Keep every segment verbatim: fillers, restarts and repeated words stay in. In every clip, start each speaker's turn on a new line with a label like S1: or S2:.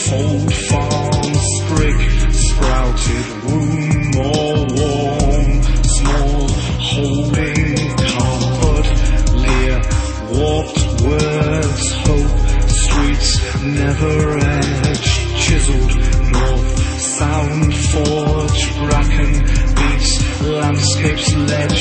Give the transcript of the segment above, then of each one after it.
S1: fold farm, sprig, sprouted womb or warm, small holding cardboard, leer, warped words, hope, streets never edged, chiseled north, sound forge, bracken beats, landscapes ledge.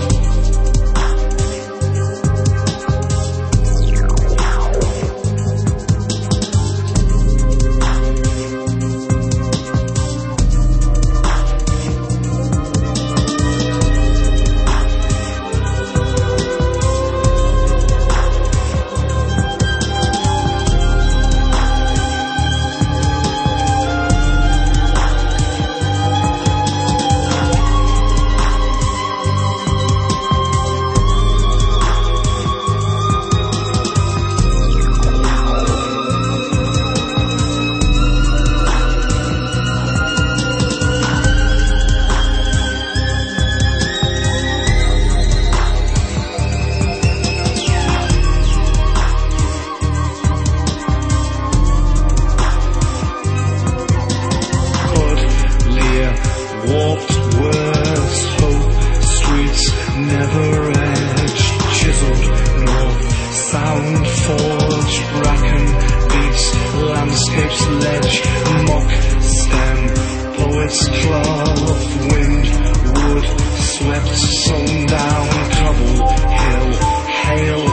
S1: Warped words, hope, streets never edged, chiseled north, sound forge, bracken beats, landscapes ledge, mock stem, poet's cloth, wind, wood, swept, sown down, cobble, hill, hail,